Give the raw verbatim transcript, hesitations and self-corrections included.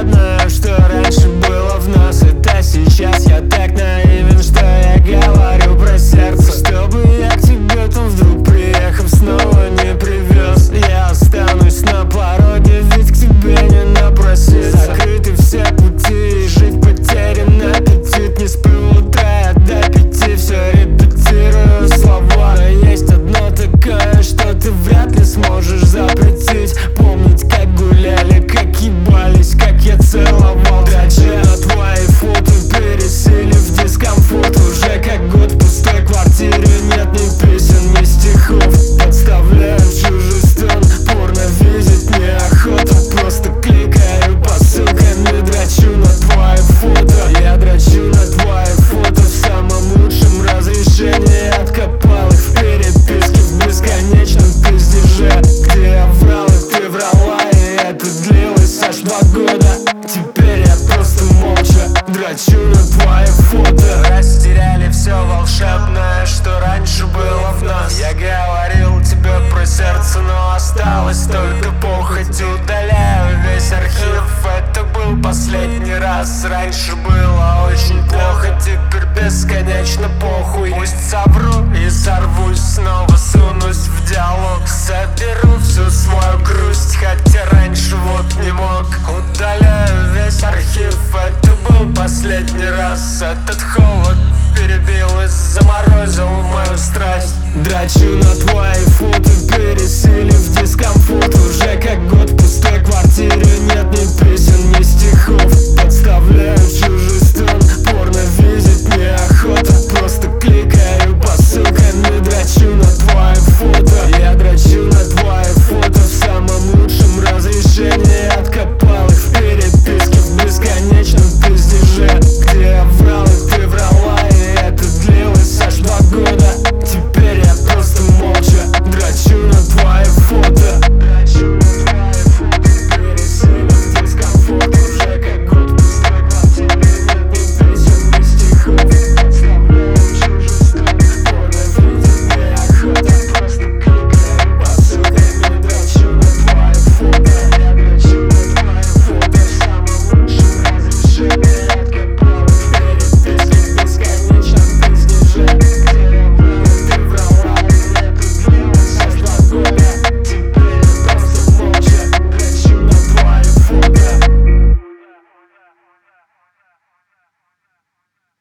волшебное, что раньше было в нас. Это сейчас я так наивен, что я говорю про сердце. Чтобы я к тебе там вдруг приехав снова не привез. Я останусь на пороге, ведь к тебе не напроситься. Закрыты все пути, и жить потерян аппетит. Не сплю утра до пяти, все репетирую слова. Но есть одно такое, что ты вряд ли сможешь запретить. Помнить, как гуляли, как ебались, как я целовал. Дрочи на твои фото, пересилив дискомфорт. Уже как год в пустой квартире, нет ни песен, ни стихов. Подставляю чужой стон, порно видеть неохота. Просто кликаю по ссылкам и дрочу на твои фото. Я дрочу на твои фото в самом лучшем разрешении. Откопал их в переписке, в бесконечном пиздеже, где я врал и ты врала, и это длилось аж два года. Теперь я просто молча дрочу на твои фото. Растеряли все волшебное, что раньше было в нас. Я говорил тебе про сердце, но осталось только похоть. Удаляю весь архив, это был последний раз. Раньше было очень плохо, теперь бесконечно похуй. Пусть совру и сорвусь, снова сунусь в диалог. Соберу всю свою грусть, хотя раньше вот не мог. Удаляю весь архив, это был последний раз. Этот холод перебил и заморозил мою страсть. Дрочу на твои фото, пересилив дискомфорт. Уже как год в пустой квартире, нет ни песен, ни стихов. Подставляю чужой